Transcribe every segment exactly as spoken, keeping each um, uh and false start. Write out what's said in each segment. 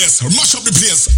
place, mash up the place.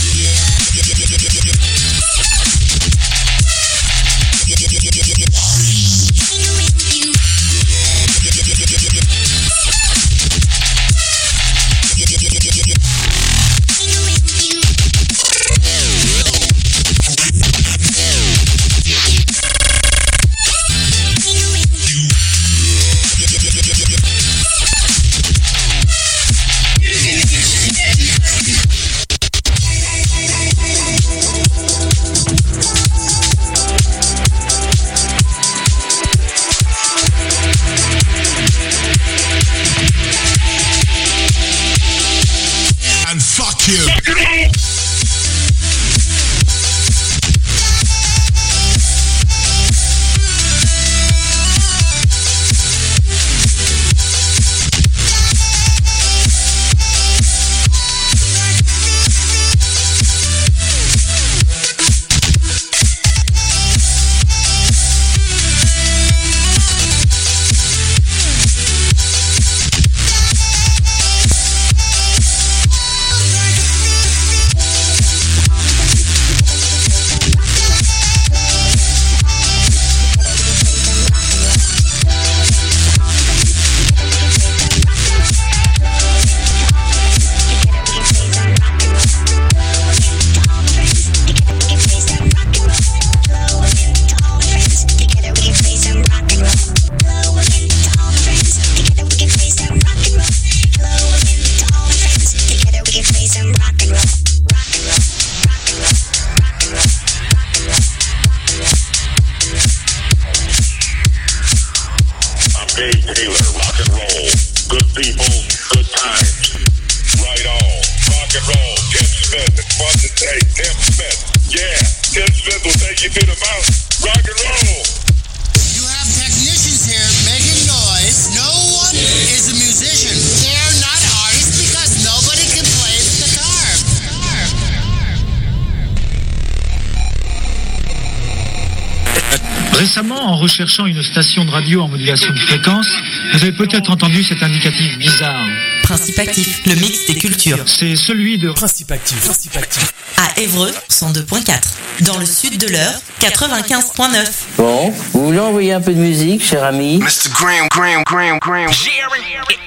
Récemment, en recherchant une station de radio en modulation de fréquence, vous avez peut-être entendu cet indicatif bizarre. Principe Actif, le mix des cultures. C'est celui de Principe Actif. Principe Actif. À Évreux, cent deux virgule quatre. Dans le sud de l'Eure, quatre-vingt-quinze virgule neuf. Bon, vous voulez envoyer un peu de musique, cher ami? mister Graham, Graham, Graham, Graham. Jerry,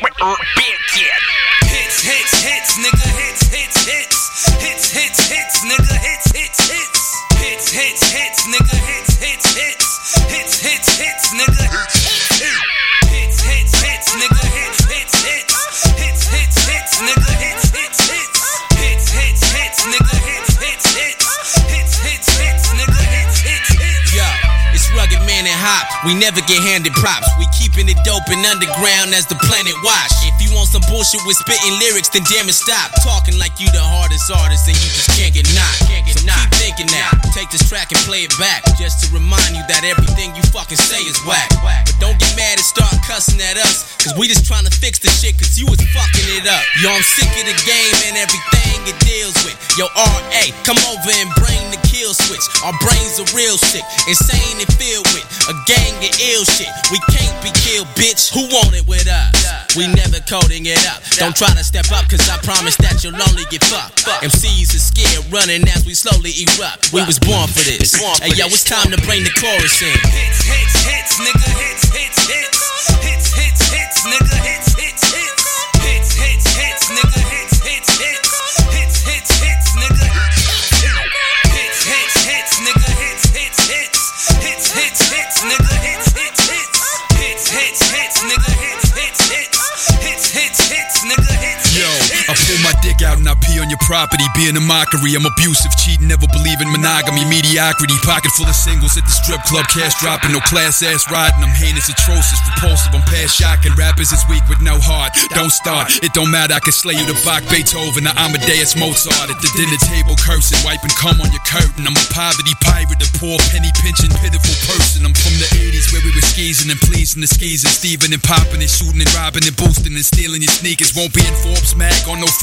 big kid. Hits, hits, hits, nigga, hits, hits, hits. Hits, hits, hits, nigga, hits, hits, hits. Hits, hits, hits, nigga, hits, hits, hits. Hits, hits, hits, nigga. Hits, hits, hits, nigga, hits, hits, hits. Hits, hits, hits, nigga, hits, hits, hits. Hits, hits, hits, nigga, hits, hits, hits. Hits, hits, hits, nigga, hits, hits, hits. Yo, it's Rugged Man and Hop. We never get handed props. We keeping it dope and underground as the planet watch. If you want some bullshit with spitting lyrics, then damn it stop talking like you the hardest artist and you just can't get knocked. Can't get so knocked. Keep thinking that. Take this track and play it back, just to remind you that everything you fucking say is whack. But don't get mad and start cussing at us, cause we just trying to fix the shit, cause you was fucking it up. Yo, I'm sick of the game and everything it deals with. Yo, R A, come over and bring the kill switch. Our brains are real sick, insane and filled with a gang of ill shit. We can't be killed, bitch. Who want it with us? We never coding it up. Don't try to step up, cause I promise that you'll only get fucked. M Cs are scared running as we slowly erupt. We was born for this. Hey yo, it's time to bring the chorus in. Hits, hits, hits, nigga, hits, hits, hits. Hits, hits, hits, nigga, hits, hits, hits. Hits, hits, hits, nigga, hits, hits, hits. Hits, hits, hits, nigga. Hits, hits, hits, nigga, hits, hits, hits. Hits, hits, hits, nigga, hits, hits, hits. Hits, hits, hits, nigga, hits, hits, hits. Hits, hits, hits, nigga, hits, hits. Yo, I pull my dick out and I pee on your property, being a mockery. I'm abusive, cheating, never believe in monogamy, mediocrity. Pocket full of singles at the strip club, cash dropping, no class ass riding. I'm heinous, atrocious, repulsive. I'm past shocking. Rappers is weak with no heart. Don't start, it don't matter. I can slay you to Bach, Beethoven, or Amadeus Mozart. At the dinner table, cursing, wiping cum on your curtain. I'm a poverty pirate, a poor penny pinching, pitiful person. I'm from the eighties where we were skeezing and pleasing the skeezing, Steven and popping and shooting and robbing and boosting and stealing your sneakers. Won't be in Forbes mag on no Forbes list.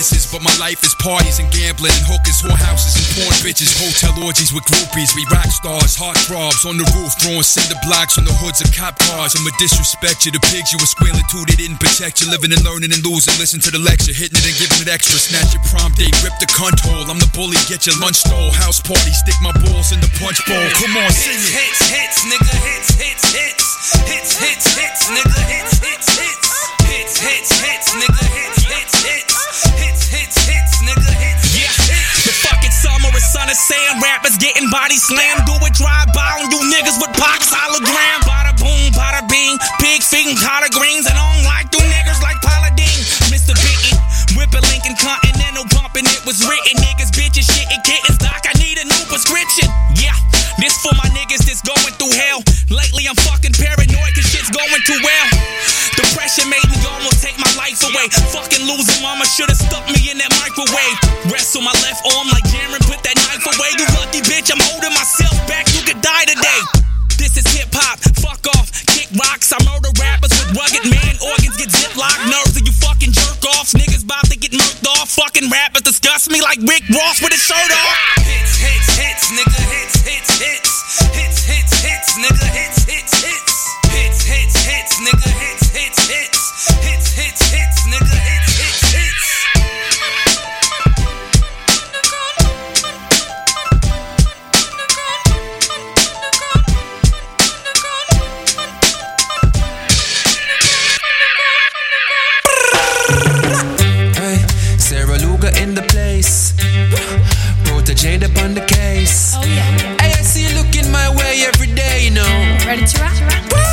promises, but my life is parties and gambling and hookers, whorehouses and porn bitches, hotel orgies with groupies. We rock stars, heartthrobs on the roof, throwing cinder blocks on the hoods of cop cars. I'ma disrespect you, the pigs you were squealing to, they didn't protect you. Living and learning and losing, listen to the lecture, hitting it and giving it extra. Snatch your prom date, rip the cunt hole. I'm the bully, get your lunch stole. House party, stick my balls in the punch bowl. Come on, sing it. Hits, hits, nigga, hits, hits, hits. Hits, hits, hits, nigga, hits, hits, hits. Hits, hits, hits, nigga, hits, hits, hits. Hits, hits, hits, nigga, hits, hits, hits. The fucking summer is sun and sand. Rappers getting body slammed. Do it drive by on you niggas with Pac's hologram. Bada boom, bada bing. Pig feet and collard greens. And on like you niggas like Paladin. Mister Bitten, whipping Lincoln Continental, bumping it was written. Niggas, bitches, shit and kittens. Doc, I need a new prescription. Yeah, this for my niggas that's going through hell. Lately I'm fucking paranoid cause shit's going too well. Depression made me almost take my life away. Fucking losing mama should've stuck me in that microwave. Rest on my left arm like Jaron, put that knife away. You lucky bitch, I'm holding myself back. You could die today. This is hip hop, fuck off, kick rocks. I murder rappers with rugged man organs, get ziplocked. Nerves of you fucking jerk offs. Niggas about to get murked off. Fucking rappers disgust me like Rick Ross with his shirt off. Hits, hits, hits, nigga, hits, hits, hits. Hits, hits, hits, nigga, hits, hits, hits. Hits, hits, hits, nigga, hits, hits, hits. Hits, hits, hits, nigga, hits, hits, hits. Hey, Sarah Luga in the place. Protégé upon the case. Oh yeah. Hey, I see you looking my way every day, you know. Ready to rock?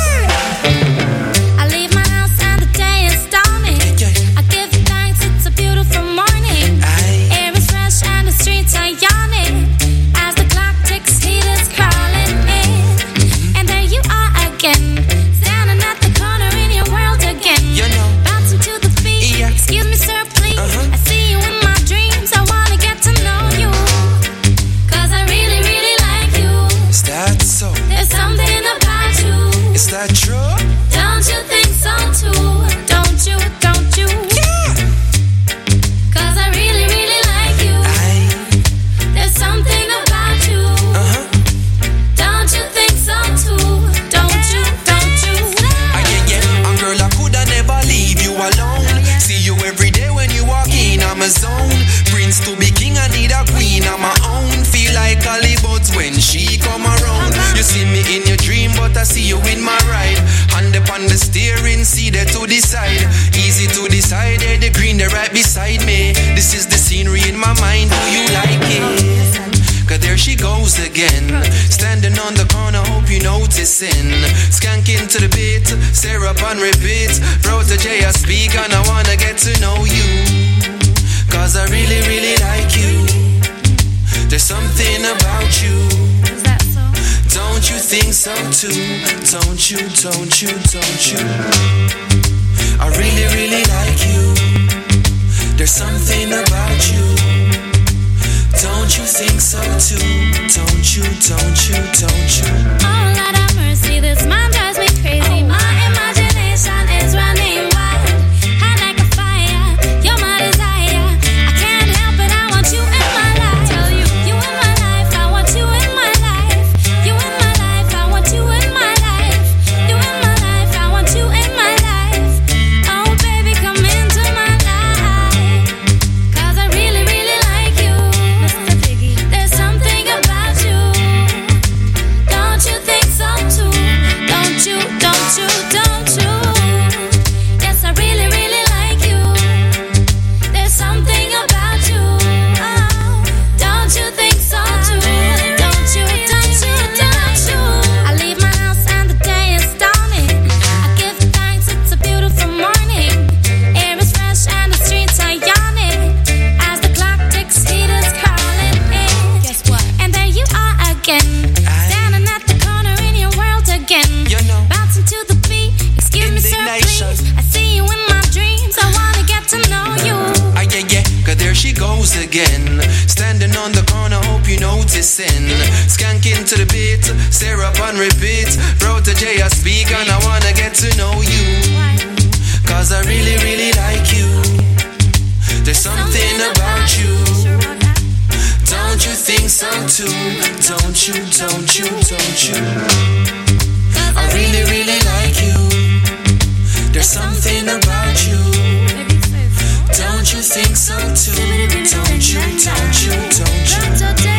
I leave my house and the day is dawning. I give thanks, it's a beautiful morning. Air is fresh and the streets are yawning. As the clock ticks, heat is crawling in. And there you are again, standing at the corner in your world again. Bouncing to the beat, excuse me sir please. I see you in my dreams, I wanna get to know you. Cause I really, really like you. Is that so? There's something about you. Is that true? Don't you think so too? Don't you, don't you? Yeah. Cause I really, really like you. Aye. There's something about you. Uh-huh. Don't you think so too? Don't you, don't you? Ah, yeah, yeah. And girl, I coulda never leave you alone. See you every day when you walk in, I'm a zone. Prince to be king, I need a queen of my own. Feel like Hollywood when she come around. You see me in your dream, but I see you in my ride. Hand upon the steering, see there to decide. Easy to decide, there the green, they're right beside me. This is the scenery in my mind, do you like it? Cause there she goes again, standing on the corner, hope you noticing. Skanking to the beat, syrup on repeat. Protégé, I speak and I wanna get to know you. Cause I really, really like you. There's something about you. Is that so? Don't you think so too? Don't you, don't you, don't you? I really, really like you. There's something about you. Don't you think so too? Don't you, don't you, don't you? Oh Lord have mercy, this man drives me crazy. My imagination is running wild. Hot like a fire, you're my desire. I can't help it, I want you in my life. Tell you, you in my life, I want you in my life. You in my life, I want you in my life. You in my life, I want you in my life. Oh baby, come into my life. Cause I really, really like you. Mister Biggie, there's something about you. Don't you think so too? Don't you, don't you, don't you? Yes, I really, really like you. There's something about you. Oh, don't you think so too? Don't you, don't you, don't you? I leave my house and the day is dawning. I give thanks, it's a beautiful morning. Air is fresh and the streets are yawning. As the clock ticks, heat is crawling in. Guess what? And there you are again, standing at the corner in your world again. You know. Bouncing to the beat, excuse me sir Indignation. please. I see you in my dreams, I wanna get to know you. Ah, yeah, yeah, cause there she goes again, standing on the corner, hope you noticing. Skanking to the beat, syrup on repeat. Protégé, I speak and I wanna get to know you. Cause I really, really like you. There's something too. Don't you, don't you, don't you? I really, really like you. There's something about you. Don't you think so too? Don't you, don't you, don't you?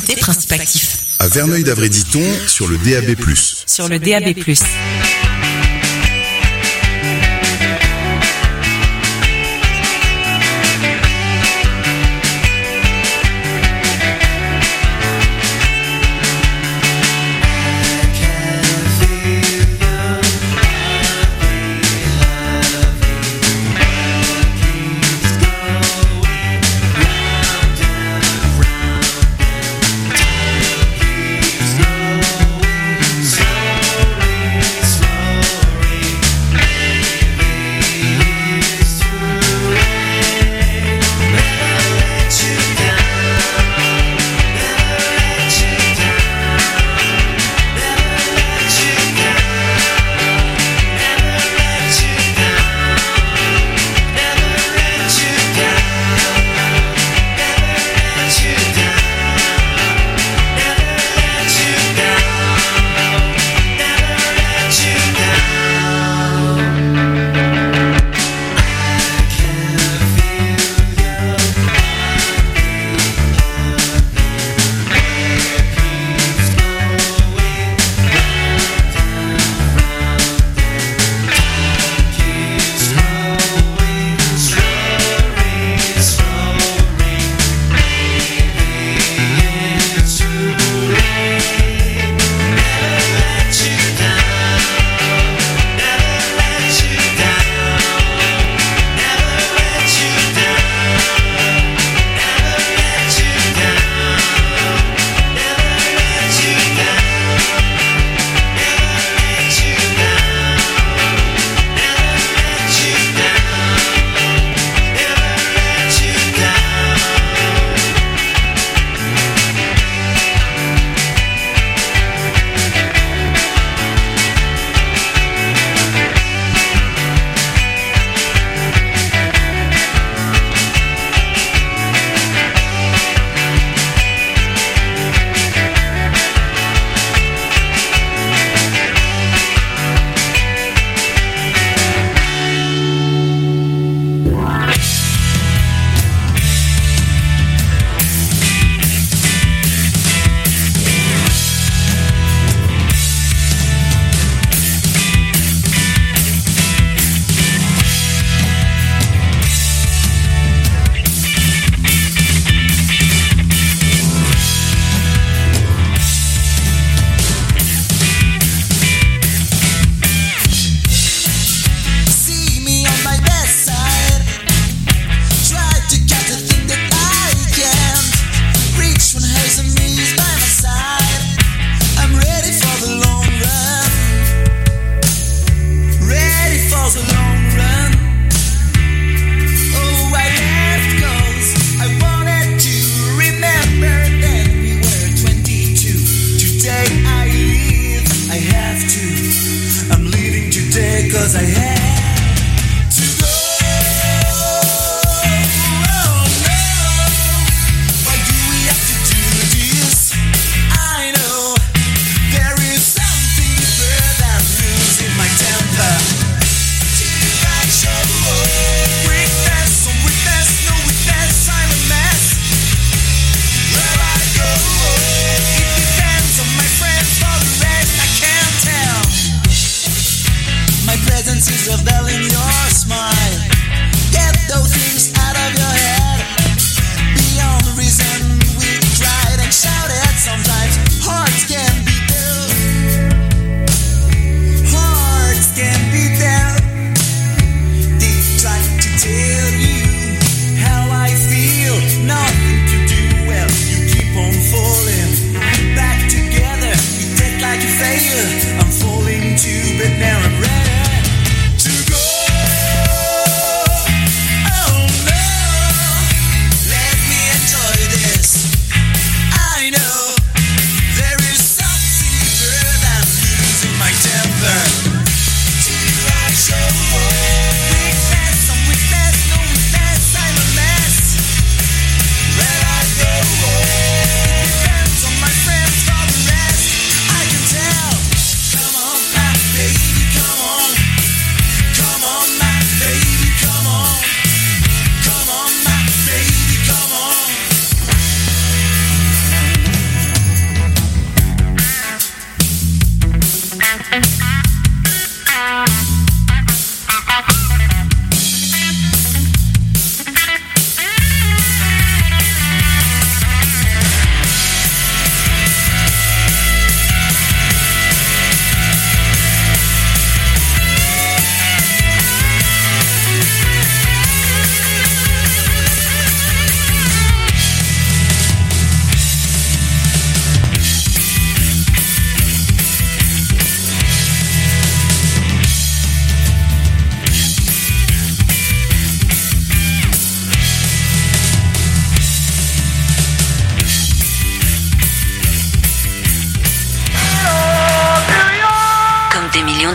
écoutez Principe Actif. À Verneuil-d'Avray-Diton, sur le D A B plus. Sur le D A B plus. Slowly, slowly.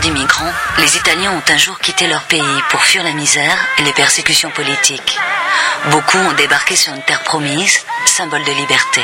d'immigrants, les Italiens ont un jour quitté leur pays pour fuir la misère et les persécutions politiques. Beaucoup ont débarqué sur une terre promise, symbole de liberté.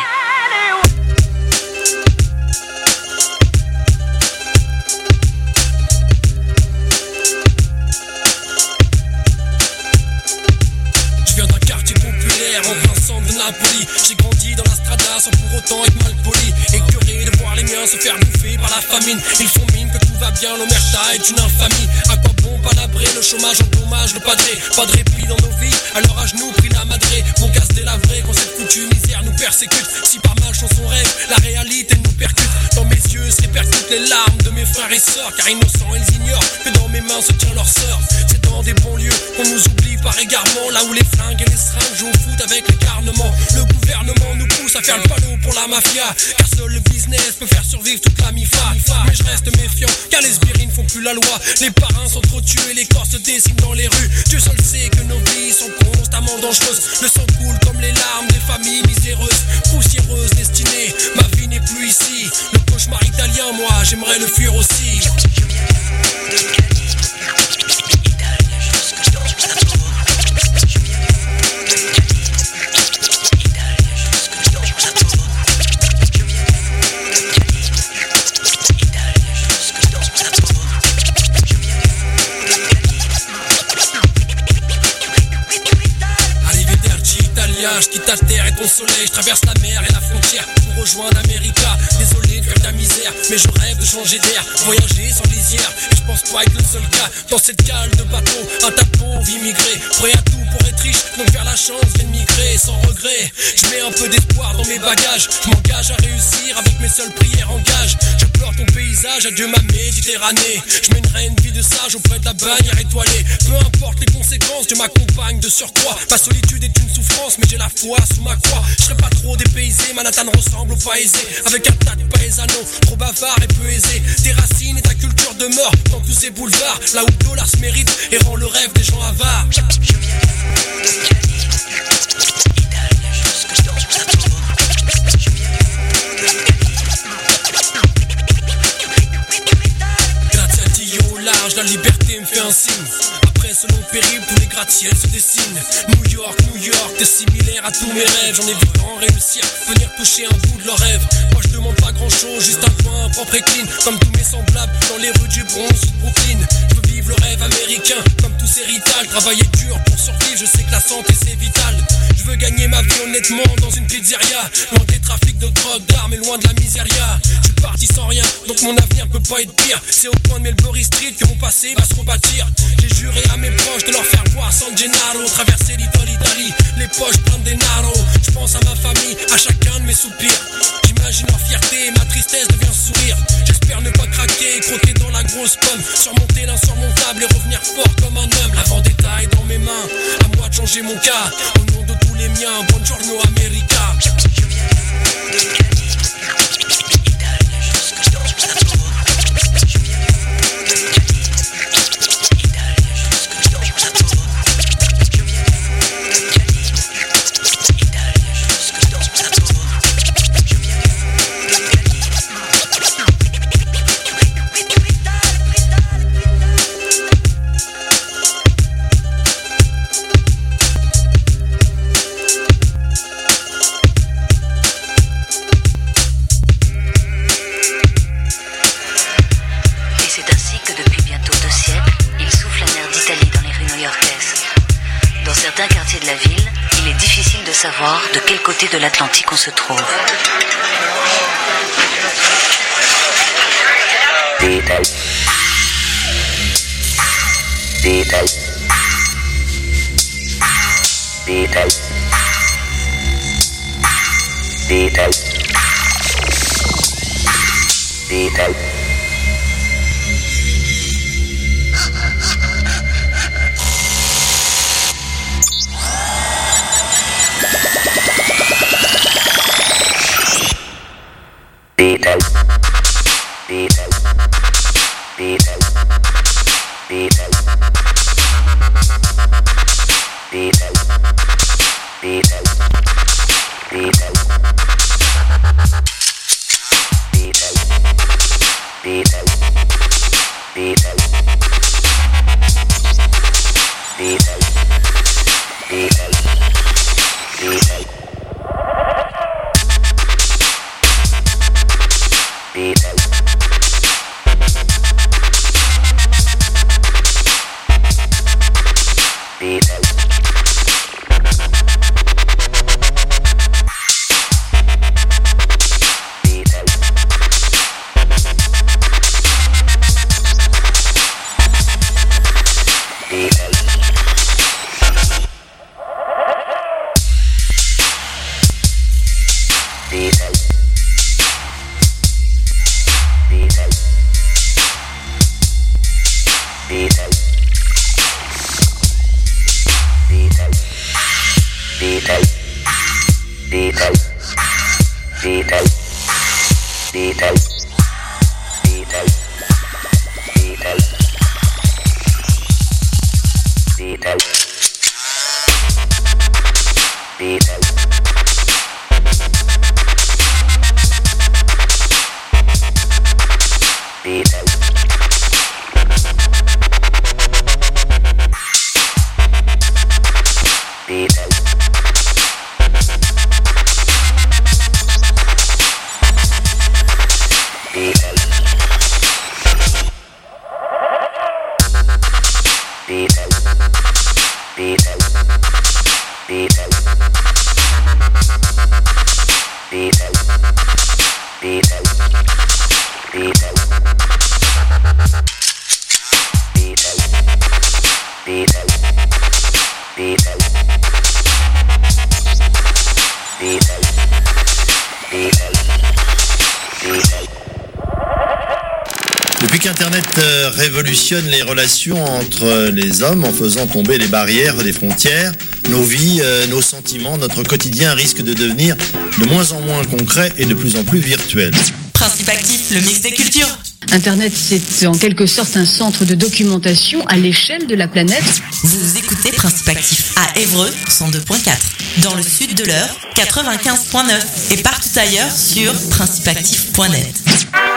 En plein centre de Napoli, j'ai grandi dans la strada sans pour autant être mal poli. Écœuré de voir les miens se faire bouffer par la famine. Ils font mine que tout va bien, l'omerta est une infamie. À quoi bon palabrer, le chômage endommage le padré. Pas de répit dans nos vies, alors à genoux pris la madré. Mon casse délavré quand cette foutue misère nous persécute. Si par malchance on rêve, la réalité nous percute. Dans mes yeux se répercutent les larmes de mes frères et sœurs. Car innocents ils ignorent que dans mes mains se tient leur sœur. C'est dans des bons lieux qu'on nous oublie par égarement. Là où les flingues et les seringues jouent au foot avec les garnements. Le gouvernement nous pousse à faire le panneau pour la mafia. Car seul le business peut faire survivre toute la mifa. Mais je reste méfiant car les sbires ne font plus la loi. Les parrains sont trop tués, les corps se dessinent dans les rues. Dieu seul sait que nos vies sont constamment dangereuses. Le sang coule comme les larmes des familles miséreuses. Poussiéreuses destinées, ma vie n'est plus ici. Le cauchemar italien, moi j'aimerais le fuir aussi. Je quitte ta terre et ton soleil, je traverse la mer et la frontière pour rejoindre America. Désolé de faire ta misère, mais je rêve de changer d'air, voyager sans lisière. Et je pense pas être le seul cas dans cette cale de bateau. Un tas de pauvres immigrés, prêts à tout pour être riche, donc vers la chance de migrer sans regret. Je mets un peu d'espoir dans mes bagages, je m'engage à réussir avec mes seules prières en gage. Je pleure ton paysage, adieu ma Méditerranée. Je mènerai une vie de sage auprès de la bannière étoilée. Peu importe les conséquences, Dieu m'accompagne de surcroît. Ma solitude est une souffrance, mais j'ai la foi sous ma croix. Je serai pas trop dépaysé, Manhattan ressemble au paysé. Avec un tas de paisanos, trop bavard et peu aisé. Tes racines et ta culture demeurent dans tous ces boulevards. Là où le dollar se mérite et rend le rêve des gens avares. Grazie a Dio au large, la liberté me fait un signe. Après ce long périple, tous les gratte-ciels se dessinent. New York, New York, t'es similaire à tous mes rêves. J'en ai vu tant réussir, venir toucher un bout de leur rêve. Moi je demande pas grand chose, juste un coin propre et clean. Comme tous mes semblables dans les rues du Bronx ou de Brooklyn. Je veux vivre le rêve américain, comme tous ces ritals. Travailler dur pour survivre, je sais que la santé c'est vital. Je veux gagner ma vie honnêtement dans une pizzeria. Loin des trafics de drogue, d'armes et loin de la miséria. Je suis parti sans rien, donc mon avenir peut pas être pire. C'est au coin de Melbury Street que mon passé va se rebâtir. J'ai juré à mes proches de leur faire voir San Gennaro. Traverser l'Italie, Italie, les poches pleines d'énaro. Je pense à ma famille, à chacun de mes soupirs. J'imagine leur fierté et ma tristesse devient sourire. J'espère ne pas craquer et croquer dans la grosse pomme. Surmonter l'insurmontable et revenir fort comme un homme. La vendetta est dans mes mains, à moi de changer mon cas. Au nom de tous les miens, buongiorno America. Savoir de quel côté de l'Atlantique on se trouve. Detail. Detail. Detail. Detail. Detail. Detail. Detail. Detail. Detail. Detail. Detail. Detail. Detail. Depuis qu'Internet révolutionne les relations entre les hommes en faisant tomber les barrières des frontières, nos vies, nos sentiments, notre quotidien risque de devenir de moins en moins concret et de plus en plus virtuel. Principe actif, le mix des cultures. Internet, c'est en quelque sorte un centre de documentation à l'échelle de la planète. Vous écoutez Principe actif à Évreux, cent deux point quatre. Dans le sud de l'Eure, quatre-vingt-quinze point neuf. Et partout ailleurs sur principe actif point net.